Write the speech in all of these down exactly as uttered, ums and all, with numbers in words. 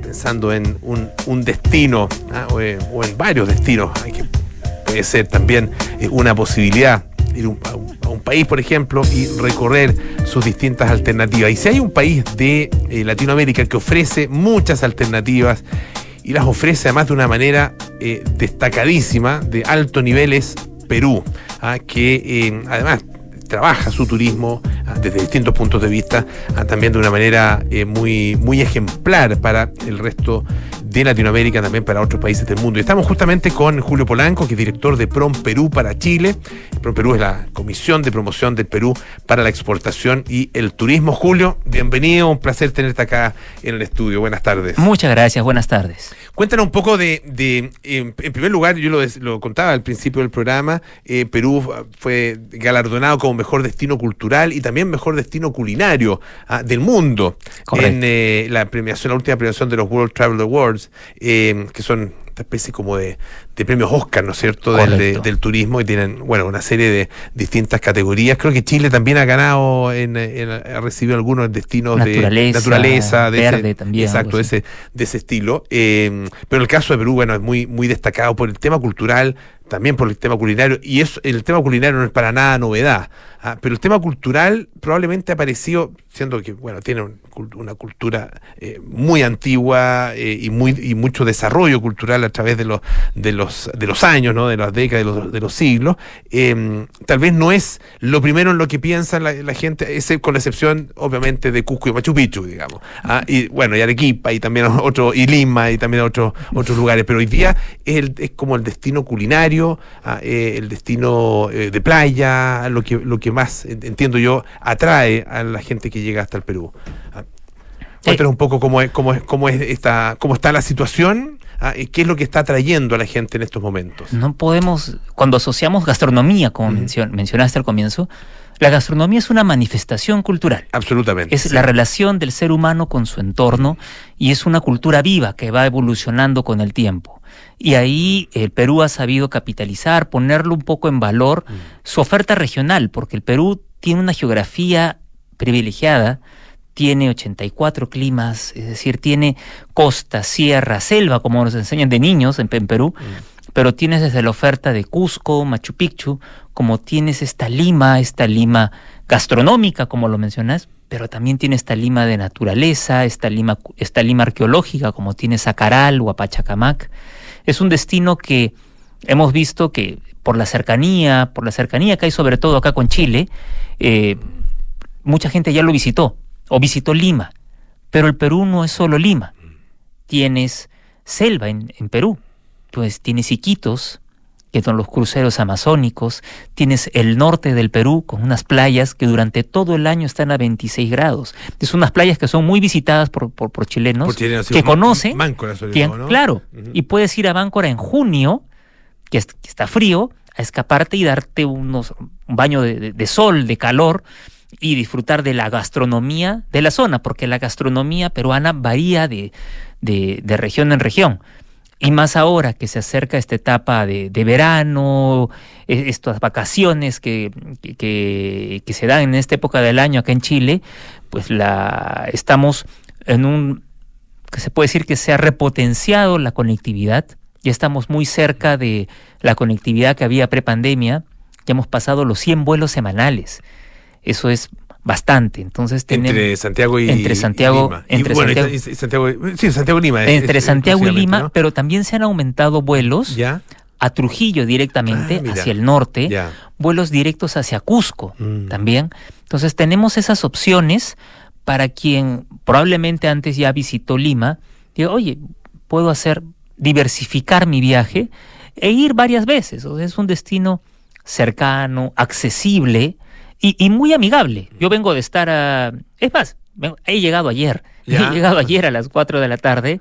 pensando en un, un destino, ¿ah? o, en, o en varios destinos, hay que, puede ser también eh, una posibilidad ir un, a, un, a un país, por ejemplo, y recorrer sus distintas alternativas. Y si hay un país de eh, Latinoamérica que ofrece muchas alternativas y las ofrece además de una manera eh, destacadísima, de alto nivel, es Perú, ¿ah? que eh, además trabaja su turismo ah, desde distintos puntos de vista, ah, también de una manera eh, muy, muy ejemplar para el resto de Latinoamérica, también para otros países del mundo. Y estamos justamente con Julio Polanco, que es director de Prom Perú para Chile. Prom Perú es la Comisión de Promoción del Perú para la Exportación y el Turismo. Julio, bienvenido, un placer tenerte acá en el estudio. Buenas tardes. Muchas gracias, buenas tardes. Cuéntanos un poco de, de eh, en primer lugar, yo lo, lo contaba al principio del programa, eh, Perú fue galardonado como mejor destino cultural y también mejor destino culinario ah, del mundo. Correcto. En eh, la premiación, la última premiación de los World Travel Awards, eh, que son esta especie como de, de premios Oscar, ¿no es cierto?, del, de, del turismo, y tienen, bueno, una serie de distintas categorías. Creo que Chile también ha ganado, en, en, ha recibido algunos destinos naturaleza, de naturaleza, de verde ese, también. Exacto, de ese, de ese estilo. Eh, pero el caso de Perú, bueno, es muy, muy destacado por el tema cultural, también por el tema culinario, y eso, el tema culinario no es para nada novedad, ¿ah? Pero el tema cultural probablemente ha aparecido, siendo que, bueno, tiene un, una cultura eh, muy antigua eh, y muy y mucho desarrollo cultural a través de los de los de los años, ¿no?, de las décadas, de los, de los siglos. Eh, tal vez no es lo primero en lo que piensa la, la gente, ese, con la excepción, obviamente, de Cusco y Machu Picchu, digamos, ¿ah? Y bueno, y Arequipa, y también otro, y Lima, y también otros otros lugares, pero hoy día es, el, es como el destino culinario, ah, eh, el destino eh, de playa, lo que lo que más, entiendo yo, atrae a la gente que llega hasta el Perú. Ah, cuéntanos un poco cómo es, cómo es, cómo es esta, cómo está la situación, ah, y qué es lo que está atrayendo a la gente en estos momentos. No podemos, cuando asociamos gastronomía, como uh-huh. mencion, mencionaste al comienzo, la gastronomía es una manifestación cultural. Absolutamente. Es sí. la relación del ser humano con su entorno, y es una cultura viva que va evolucionando con el tiempo. Y ahí el Perú ha sabido capitalizar, ponerlo un poco en valor, uh-huh. su oferta regional, porque el Perú tiene una geografía privilegiada, tiene ochenta y cuatro climas, es decir, tiene costa, sierra, selva, como nos enseñan de niños en, en Perú, mm. pero tienes desde la oferta de Cusco, Machu Picchu, como tienes esta Lima, esta Lima gastronómica, como lo mencionas, pero también tiene esta Lima de naturaleza, esta Lima, esta Lima arqueológica, como tiene Zacaral o Apachacamac. Es un destino que hemos visto que por la cercanía, por la cercanía que hay sobre todo acá con Chile, eh, mucha gente ya lo visitó, o visitó Lima, pero el Perú no es solo Lima. Tienes selva en, en Perú, pues tienes Iquitos, que son los cruceros amazónicos, tienes el norte del Perú con unas playas que durante todo el año están a veintiséis grados. Es unas playas que son muy visitadas por, por, por chilenos, por chilenos que conocen, Máncora, sobre que, todo, ¿no? Claro, uh-huh. y puedes ir a Máncora en junio, que, es, que está frío, a escaparte y darte unos, un baño de, de, de sol, de calor, y disfrutar de la gastronomía de la zona, porque la gastronomía peruana varía de, de, de región en región. Y más ahora que se acerca esta etapa de, de verano, estas vacaciones que, que, que se dan en esta época del año acá en Chile, pues la estamos en un, que se puede decir que se ha repotenciado la conectividad, ya estamos muy cerca de la conectividad que había prepandemia, ya hemos pasado los cien vuelos semanales. Eso es bastante. Entonces tenemos entre Santiago y entre Santiago, y Lima. Entre y, bueno, Santiago, y Santiago, sí, Santiago y Lima. Entre es, Santiago y Lima, ¿no? Pero también se han aumentado vuelos ¿Ya? a Trujillo directamente, ah, hacia el norte, ya. vuelos directos hacia Cusco mm. también. Entonces tenemos esas opciones para quien probablemente antes ya visitó Lima, digo, oye, puedo hacer, diversificar mi viaje e ir varias veces. O sea, es un destino cercano, accesible, Y, y muy amigable. Yo vengo de estar a... Es más, he llegado ayer. ¿Ya? He llegado ayer a las cuatro de la tarde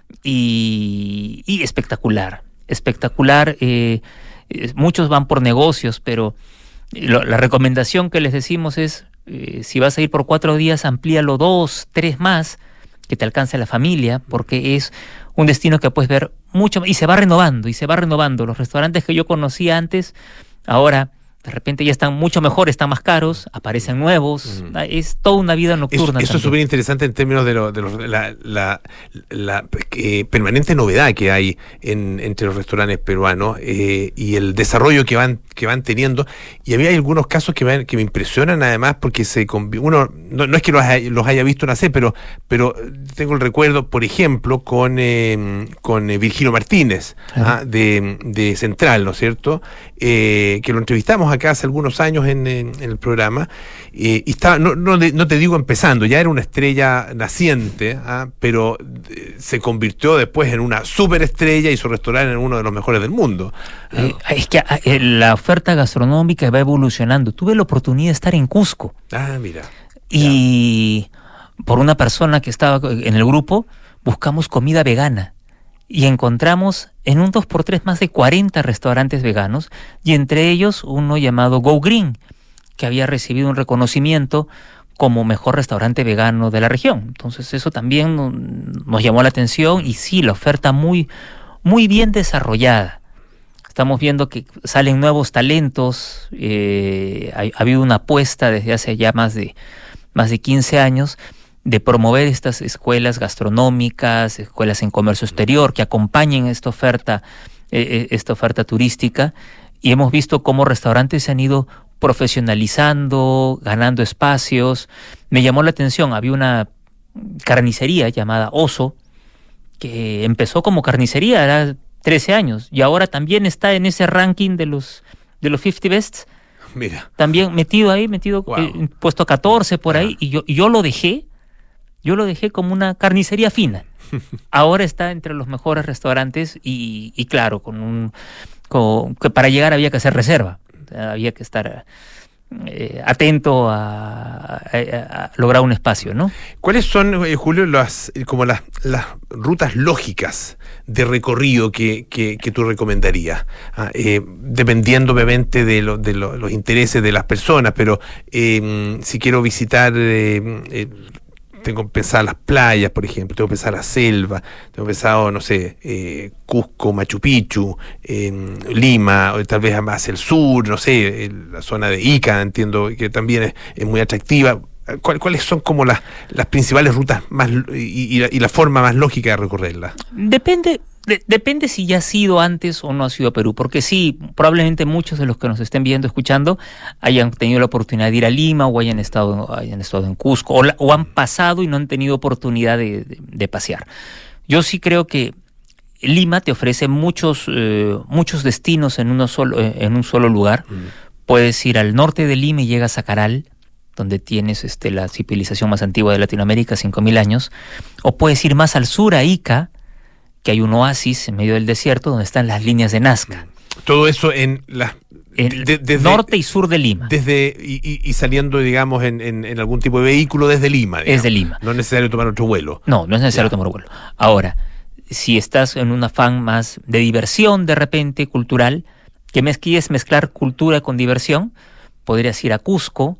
y, y espectacular. Espectacular. Eh, muchos van por negocios, pero lo, la recomendación que les decimos es, eh, si vas a ir por cuatro días, amplíalo dos, tres más, que te alcance la familia, porque es un destino que puedes ver mucho, y se va renovando, y se va renovando. Los restaurantes que yo conocía antes, ahora De repente ya están mucho mejor, están más caros, aparecen nuevos. Mm. Es toda una vida nocturna. Eso, eso es súper interesante en términos de, lo, de lo, la, la, la eh, permanente novedad que hay en, entre los restaurantes peruanos eh, y el desarrollo que van que van teniendo. Y a mí hay algunos casos que me, que me impresionan además porque se uno no, no es que los haya, los haya visto nacer, pero, pero tengo el recuerdo, por ejemplo, con, eh, con eh, Virgilio Martínez, claro. ¿ah? de, de Central, ¿no es cierto? Eh, que lo entrevistamos acá hace algunos años en, en, en el programa, eh, y estaba, no, no, no te digo empezando, ya era una estrella naciente, ¿ah? pero eh, se convirtió después en una superestrella y su restaurante en uno de los mejores del mundo. Eh, es que eh, la oferta gastronómica va evolucionando. Tuve la oportunidad de estar en Cusco. Ah, mira. Y ya. por una persona que estaba en el grupo, buscamos comida vegana. Y encontramos en un dos por tres más de cuarenta restaurantes veganos, y entre ellos uno llamado Go Green, que había recibido un reconocimiento como mejor restaurante vegano de la región. Entonces eso también nos llamó la atención, y sí, la oferta muy, muy bien desarrollada. Estamos viendo que salen nuevos talentos, eh, ha, ha habido una apuesta desde hace ya más de, más de quince años de promover estas escuelas gastronómicas, escuelas en comercio exterior que acompañen esta oferta, eh, esta oferta turística, y hemos visto cómo restaurantes se han ido profesionalizando, ganando espacios. Me llamó la atención, había una carnicería llamada Oso, que empezó como carnicería, era trece años, y ahora también está en ese ranking de los, de los cincuenta Bests. Mira. También metido ahí, metido, wow. eh, puesto catorce por ahí, y yo, y yo lo dejé, yo lo dejé como una carnicería fina. Ahora está entre los mejores restaurantes, y, y claro, con un con, que para llegar había que hacer reserva, había que estar eh, atento a, a, a lograr un espacio, ¿no? ¿Cuáles son, eh, Julio, las como las, las rutas lógicas de recorrido que, que, que tú recomendarías? Ah, eh, dependiendo obviamente de, lo, de lo, los intereses de las personas, pero eh, si quiero visitar... Eh, eh, tengo pensado las playas, por ejemplo, tengo pensado la selva, tengo pensado, no sé, eh, Cusco, Machu Picchu, eh, Lima, o tal vez hacia el sur, no sé, la zona de Ica, entiendo que también es, es muy atractiva. ¿Cuál, ¿Cuáles son como las, las principales rutas más y, y, la, y la forma más lógica de recorrerlas? Depende... De, depende si ya ha sido antes o no ha sido Perú, porque sí, probablemente muchos de los que nos estén viendo, escuchando, hayan tenido la oportunidad de ir a Lima, o hayan estado, hayan estado en Cusco, o, la, o han pasado y no han tenido oportunidad de, de, de pasear. Yo sí creo que Lima te ofrece muchos, eh, muchos destinos en, uno solo, eh, en un solo lugar. Mm. Puedes ir al norte de Lima y llegas a Caral, donde tienes este, la civilización más antigua de Latinoamérica, cinco mil años, o puedes ir más al sur, a Ica, que hay un oasis en medio del desierto donde están las líneas de Nazca. Todo eso en la de, de, desde, norte y sur de Lima. Desde y, y saliendo, digamos, en, en, en algún tipo de vehículo desde Lima. Digamos. Desde Lima. No es necesario tomar otro vuelo. No, no es necesario ya. tomar vuelo. Ahora, si estás en un afán más de diversión, de repente, cultural, que me quieres mezclar cultura con diversión, podrías ir a Cusco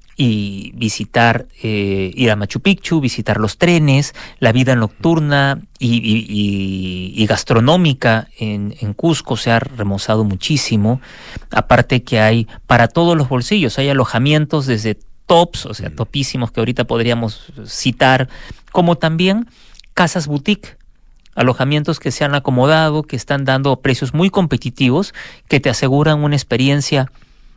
y visitar, eh, ir a Machu Picchu, visitar los trenes, la vida nocturna y, y, y, y gastronómica en, en Cusco se ha remozado muchísimo. Aparte que hay para todos los bolsillos, hay alojamientos desde tops, o sea, topísimos que ahorita podríamos citar, como también casas boutique, alojamientos que se han acomodado, que están dando precios muy competitivos, que te aseguran una experiencia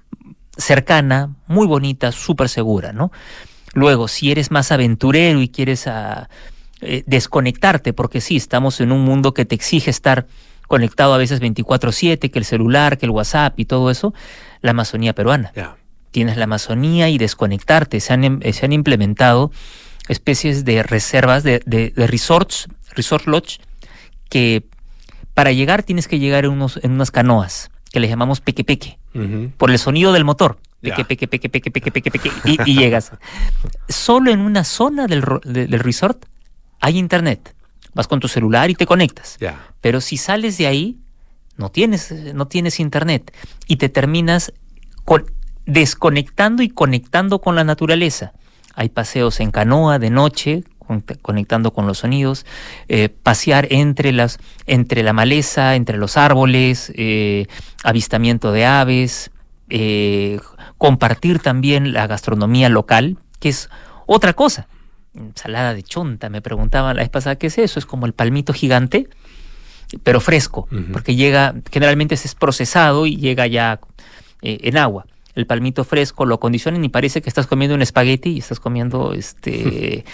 cercana, muy bonita, súper segura, ¿no? Luego, si eres más aventurero y quieres a, eh, desconectarte, porque sí, estamos en un mundo que te exige estar conectado a veces veinticuatro siete, que el celular, que el WhatsApp y todo eso, la Amazonía peruana. Yeah. Tienes la Amazonía y desconectarte. Se han, se han implementado especies de reservas, de, de, de resorts, resort lodge, que para llegar tienes que llegar en, unos, en unas canoas, que les llamamos peque peque, uh-huh. por el sonido del motor. Peque, yeah. peque, peque, peque, peque, peque, peque, y, y llegas. Solo en una zona del, de, del resort hay internet. Vas con tu celular y te conectas. Yeah. Pero si sales de ahí, no tienes, no tienes internet. Y te terminas con, desconectando y conectando con la naturaleza. Hay paseos en canoa de noche, conectando con los sonidos, eh, pasear entre las entre la maleza, entre los árboles, eh, avistamiento de aves, eh, compartir también la gastronomía local, que es otra cosa. Ensalada de chonta, me preguntaban la vez pasada, ¿qué es eso? Es como el palmito gigante, pero fresco, uh-huh. porque llega, generalmente es procesado y llega ya eh, en agua. El palmito fresco lo acondicionan y parece que estás comiendo un espagueti y estás comiendo este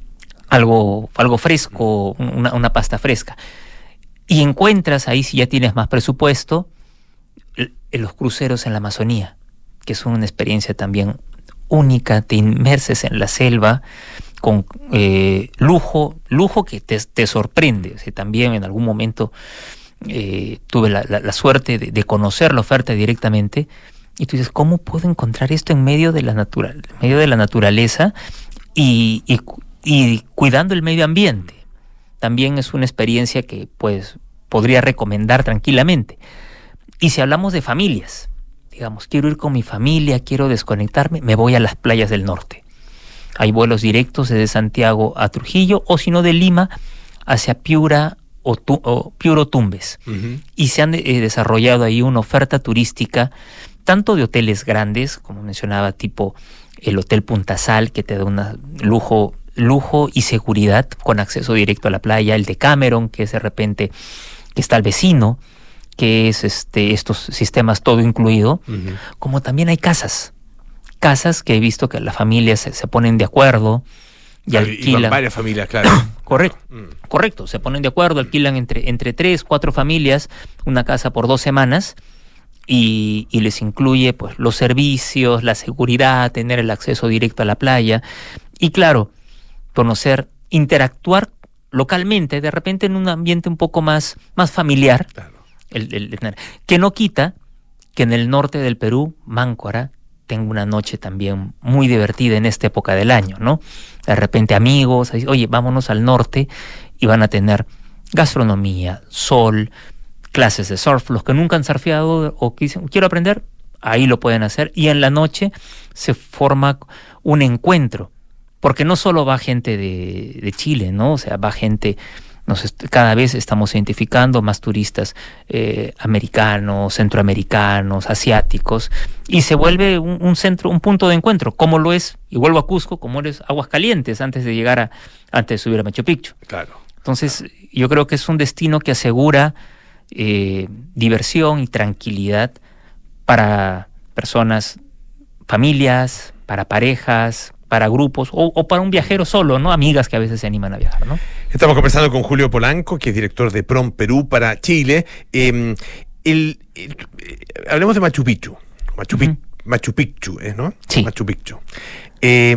algo, algo fresco, una, una pasta fresca. Y encuentras ahí, si ya tienes más presupuesto, en los cruceros en la Amazonía, que es una experiencia también única, te inmerses en la selva con eh, lujo, lujo que te, te sorprende. O sea, también en algún momento eh, tuve la, la, la suerte de, de conocer la oferta directamente, y tú dices, ¿cómo puedo encontrar esto en medio de la natural, en medio de la naturaleza y, y, y cuidando el medio ambiente? También es una experiencia que pues podría recomendar tranquilamente. Y si hablamos de familias, digamos, quiero ir con mi familia, quiero desconectarme, me voy a las playas del norte. Hay vuelos directos desde Santiago a Trujillo, o si no de Lima hacia Piura o, tu, o Piuro Tumbes. Uh-huh. Y se han eh, desarrollado ahí una oferta turística, tanto de hoteles grandes, como mencionaba, tipo el Hotel Punta Sal, que te da un lujo, lujo y seguridad con acceso directo a la playa, el de Cameron, que es de repente, que está al vecino, que es este estos sistemas todo incluido, uh-huh. como también hay casas. Casas que he visto que las familias se, se ponen de acuerdo y claro, alquilan. Y varias familias, claro. Correcto, mm. correcto. Se ponen de acuerdo, alquilan entre, entre tres, cuatro familias una casa por dos semanas y, y les incluye pues los servicios, la seguridad, tener el acceso directo a la playa y claro, conocer, interactuar localmente, de repente en un ambiente un poco más, más familiar, claro. el, el, el, que no quita que en el norte del Perú, Máncora, tengo una noche también muy divertida en esta época del año, ¿no? De repente amigos, oye, vámonos al norte y van a tener gastronomía, sol, clases de surf, los que nunca han surfeado o que dicen, quiero aprender, ahí lo pueden hacer. Y en la noche se forma un encuentro, porque no solo va gente de, de Chile, ¿no? O sea, va gente... Nos est- cada vez estamos identificando más turistas eh, americanos, centroamericanos, asiáticos, y se vuelve un, un centro, un punto de encuentro, como lo es, y vuelvo a Cusco, como es Aguascalientes, antes de llegar a, antes de subir a Machu Picchu. Claro. Entonces, claro. yo creo que es un destino que asegura eh, diversión y tranquilidad para personas, familias, para parejas, para grupos o, o para un viajero solo, ¿no? Amigas que a veces se animan a viajar, ¿no? Estamos conversando con Julio Polanco, que es director de Prom Perú para Chile. Eh, el, el, eh, hablemos de Machu Picchu. Machu, uh-huh. Machu Picchu, ¿eh, ¿no? Sí. Machu Picchu. Eh,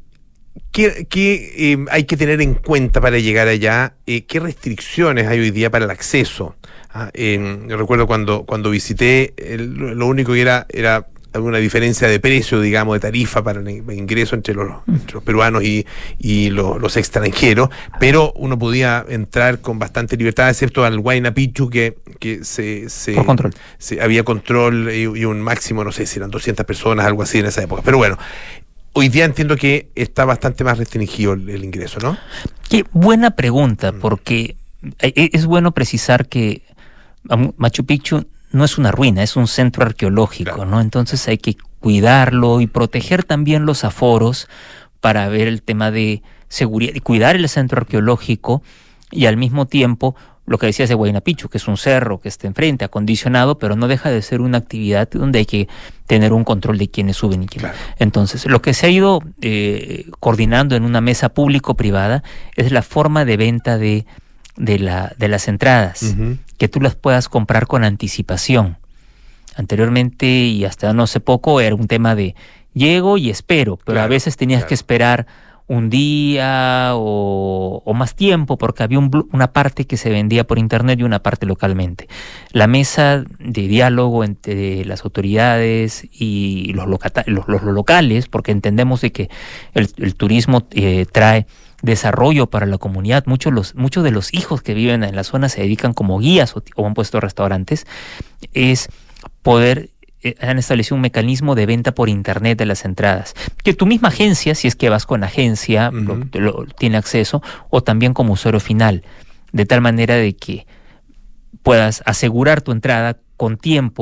¿Qué, qué eh, hay que tener en cuenta para llegar allá? Eh, ¿Qué restricciones hay hoy día para el acceso? Ah, eh, yo recuerdo cuando, cuando visité, el, lo único que era... era alguna diferencia de precio, digamos, de tarifa para el ingreso entre los, entre los peruanos y, y los, los extranjeros, pero uno podía entrar con bastante libertad, excepto al Huayna Picchu, que, que se, se, Por control. se había control y, y un máximo, no sé si eran doscientas personas, algo así en esa época. Pero bueno, hoy día entiendo que está bastante más restringido el, el ingreso, ¿no? Qué buena pregunta, porque es bueno precisar que Machu Picchu no es una ruina, es un centro arqueológico, claro. ¿no? Entonces hay que cuidarlo y proteger también los aforos para ver el tema de seguridad y cuidar el centro arqueológico y al mismo tiempo lo que decías de Huayna Picchu, que es un cerro que está enfrente, acondicionado, pero no deja de ser una actividad donde hay que tener un control de quiénes suben y quiénes. Claro. Entonces, lo que se ha ido eh, coordinando en una mesa público-privada es la forma de venta de de la de las entradas, uh-huh. que tú las puedas comprar con anticipación. Anteriormente y hasta no hace poco era un tema de llego y espero, pero claro, a veces tenías claro. que esperar un día o, o más tiempo porque había un, una parte que se vendía por internet y una parte localmente. La mesa de diálogo entre las autoridades y los, locata- los, los, los locales, porque entendemos de que el, el turismo eh, trae desarrollo para la comunidad. Muchos, los, muchos de los hijos que viven en la zona se dedican como guías o, o han puesto restaurantes. Es poder, eh, han establecido un mecanismo de venta por internet de las entradas. Que tu misma agencia, si es que vas con agencia, uh-huh. lo, lo, tiene acceso, o también como usuario final. De tal manera de que puedas asegurar tu entrada con tiempo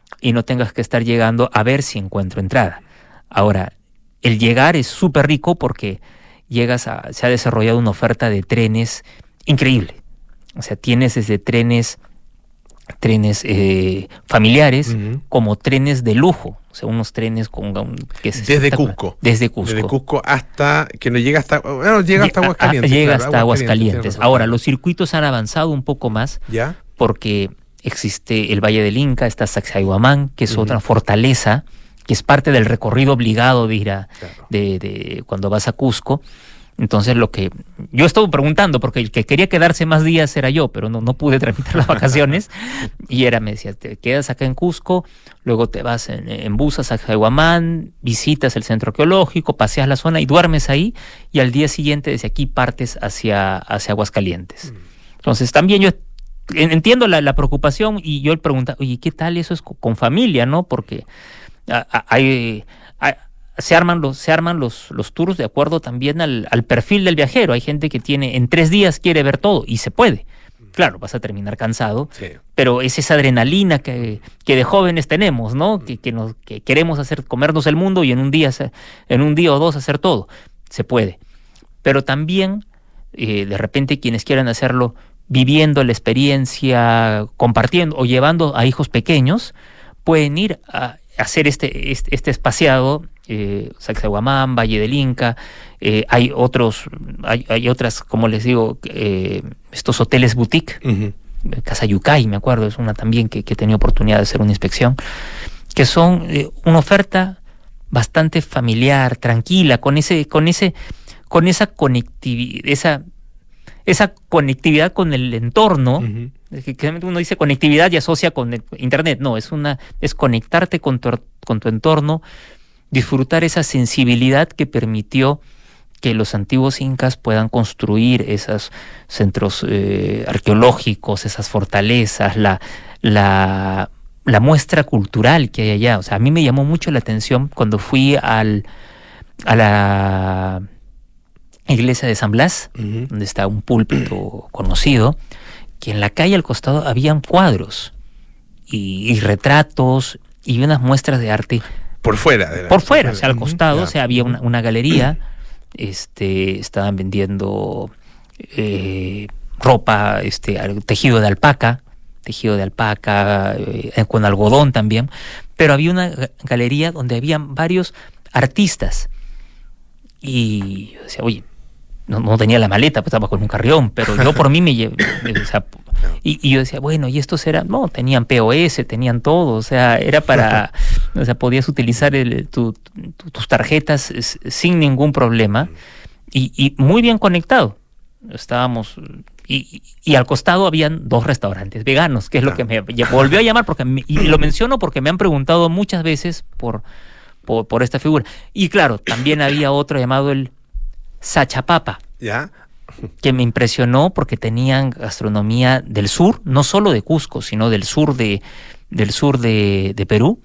y no tengas que estar llegando a ver si encuentro entrada. Ahora, el llegar es súper rico porque llegas a, se ha desarrollado una oferta de trenes increíble. O sea, tienes desde trenes, trenes eh, familiares uh-huh. como trenes de lujo. O sea, unos trenes con un, que es desde Cusco. Desde Cusco. Desde Cusco hasta que no llega hasta bueno, llega hasta Aguascalientes. Llega claro, hasta Aguascalientes. Aguascalientes. Ahora, los circuitos han avanzado un poco más. ¿Ya? Porque existe el Valle del Inca, está Sacsayhuamán, que es uh-huh. otra fortaleza, que es parte del recorrido obligado de ir a, claro. de, de cuando vas a Cusco. Entonces, lo que yo estuve preguntando, porque el que quería quedarse más días era yo, pero no, no pude tramitar las vacaciones, y era, me decía, te quedas acá en Cusco, luego te vas en, en bus a Sacsayhuamán, visitas el centro arqueológico, paseas la zona y duermes ahí, y al día siguiente desde aquí partes hacia, hacia Aguascalientes. Mm. Entonces, también yo entiendo la, la preocupación, y yo le preguntaba, oye, ¿qué tal eso es con familia, no? Porque a, a, hay... hay se arman los se arman los los tours de acuerdo también al, al perfil del viajero. Hay gente que tiene en tres días quiere ver todo y se puede. Claro, vas a terminar cansado, sí. pero es esa adrenalina que, que de jóvenes tenemos, ¿no? Que, que nos que queremos hacer comernos el mundo y en un día en un día o dos hacer todo. Se puede. Pero también eh, de repente quienes quieran hacerlo viviendo la experiencia, compartiendo o llevando a hijos pequeños, pueden ir a hacer este este, este espaciado. Eh, Sacsayhuamán, Valle del Inca, eh, hay otros, hay, hay otras, como les digo, eh, estos hoteles boutique, uh-huh. Casa Yucay, me acuerdo, es una también que, que he tenido oportunidad de hacer una inspección, que son eh, una oferta bastante familiar, tranquila, con ese, con ese, con esa conectividad, esa, esa conectividad con el entorno. Uh-huh. Que, que uno dice conectividad y asocia con el internet, no, es una, es conectarte con tu, con tu entorno, disfrutar esa sensibilidad que permitió que los antiguos incas puedan construir esos centros eh, arqueológicos, esas fortalezas, la, la, la muestra cultural que hay allá. O sea, a mí me llamó mucho la atención cuando fui al, a la iglesia de San Blas, uh-huh. donde está un púlpito conocido, que en la calle al costado habían cuadros y, y retratos y unas muestras de arte. Por fuera. De la por fuera, o sea, al costado, uh-huh. o sea, había una, una galería, este, estaban vendiendo eh, ropa, este, tejido de alpaca, tejido de alpaca, eh, con algodón también, pero había una galería donde habían varios artistas. Y yo decía, oye, no, no tenía la maleta, pues estaba con un carrión, pero yo por mí me llevé, o sea, y, y yo decía, bueno, y estos eran, no, tenían P O S, tenían todo, o sea, era para, o sea, podías utilizar el, tu, tu, tus tarjetas sin ningún problema, y, y muy bien conectado. Estábamos, y, y, y al costado habían dos restaurantes veganos, que es lo que me volvió a llamar, porque me, y lo menciono porque me han preguntado muchas veces por, por, por esta figura. Y claro, también había otro llamado el Sachapapa, ¿ya? Que me impresionó porque tenían gastronomía del sur, no solo de Cusco, sino del sur de, del sur de, de Perú.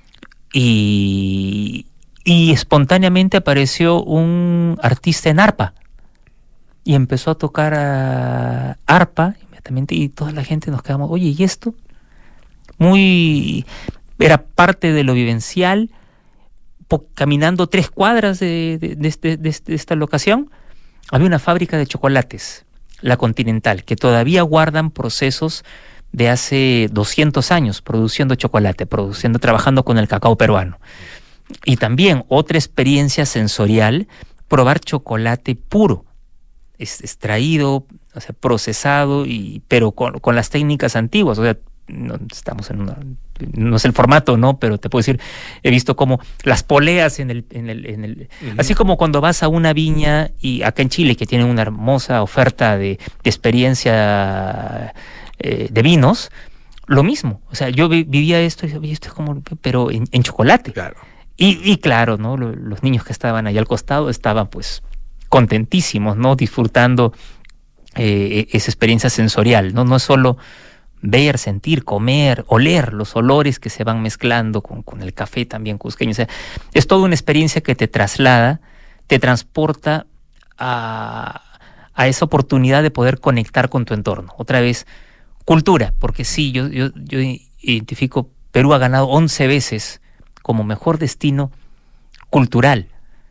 Y, y espontáneamente apareció un artista en arpa y empezó a tocar a arpa inmediatamente, y toda la gente nos quedamos, oye, ¿y esto? Muy, era parte de lo vivencial. Po, caminando tres cuadras de, de, de, este, de, este, de esta locación había una fábrica de chocolates, la Continental, que todavía guardan procesos de hace doscientos años produciendo chocolate, produciendo, trabajando con el cacao peruano. Y también otra experiencia sensorial, probar chocolate puro, es, extraído, o sea, procesado, y, pero con, con las técnicas antiguas. O sea, no estamos en una, no es el formato, ¿no? Pero te puedo decir, he visto como las poleas en el, en el, en el uh-huh. así como cuando vas a una viña, y acá en Chile, que tienen una hermosa oferta de, de experiencia eh, de vinos, lo mismo. O sea, yo vi, vivía esto y decía, esto es como, pero en, en chocolate. Claro. Y, y claro, ¿no? Los, los niños que estaban allá al costado estaban pues contentísimos, ¿no? Disfrutando eh, esa experiencia sensorial, ¿no? No es solo ver, sentir, comer, oler los olores que se van mezclando con, con el café también cusqueño. O sea, es toda una experiencia que te traslada, te transporta a, a esa oportunidad de poder conectar con tu entorno. Otra vez, cultura, porque sí, yo, yo, yo identifico Perú ha ganado once veces como mejor destino cultural.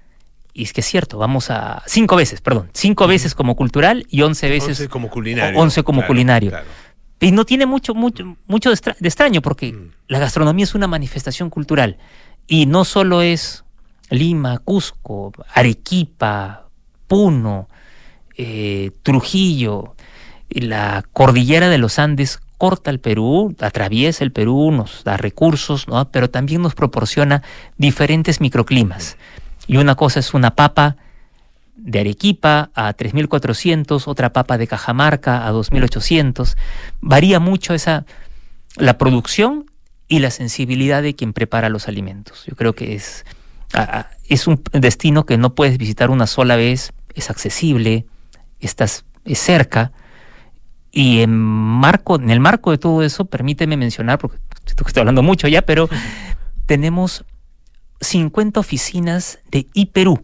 Y es que es cierto, vamos a... Cinco veces, perdón. Cinco uh-huh. veces como cultural y once veces... Once como culinario. Once como claro, culinario. Claro. Y no tiene mucho, mucho, mucho de, extra, de extraño, porque uh-huh. la gastronomía es una manifestación cultural. Y no solo es Lima, Cusco, Arequipa, Puno, eh, Trujillo, la cordillera de los Andes corta el Perú, atraviesa el Perú, nos da recursos, ¿no? Pero también nos proporciona diferentes microclimas. Y una cosa es una papa de Arequipa a tres mil cuatrocientos, otra papa de Cajamarca a dos mil ochocientos. Varía mucho esa la producción y la sensibilidad de quien prepara los alimentos. Yo creo que es, es un destino que no puedes visitar una sola vez, es accesible, estás, es cerca. Y en, marco, en el marco de todo eso, permíteme mencionar, porque estoy hablando mucho ya, pero tenemos cincuenta oficinas de iPerú.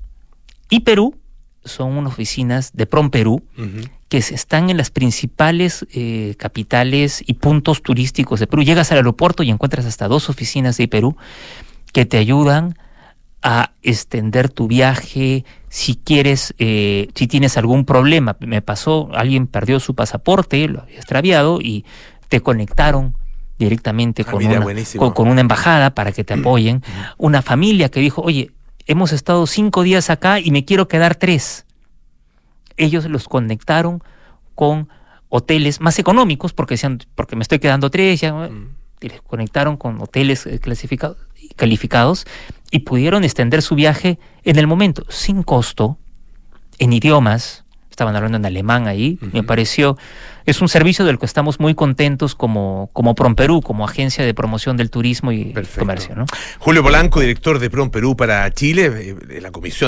iPerú son unas oficinas de PromPerú uh-huh. que están en las principales eh, capitales y puntos turísticos de Perú. Llegas al aeropuerto y encuentras hasta dos oficinas de iPerú que te ayudan a extender tu viaje. Si quieres, eh, si tienes algún problema, me pasó, alguien perdió su pasaporte, lo había extraviado y te conectaron directamente ah, con, mira, una, con, con una embajada para que te apoyen. Una familia que dijo, oye, hemos estado cinco días acá y me quiero quedar tres. Ellos los conectaron con hoteles más económicos porque, sean, porque me estoy quedando tres, ya, mm. y les conectaron con hoteles clasificados, calificados y pudieron extender su viaje en el momento, sin costo, en idiomas. Estaban hablando en alemán ahí, uh-huh. me pareció, es un servicio del que estamos muy contentos como, como PromPerú, como agencia de promoción del turismo y Perfecto. Comercio, ¿no? Julio Polanco, director de PromPerú para Chile, la comisión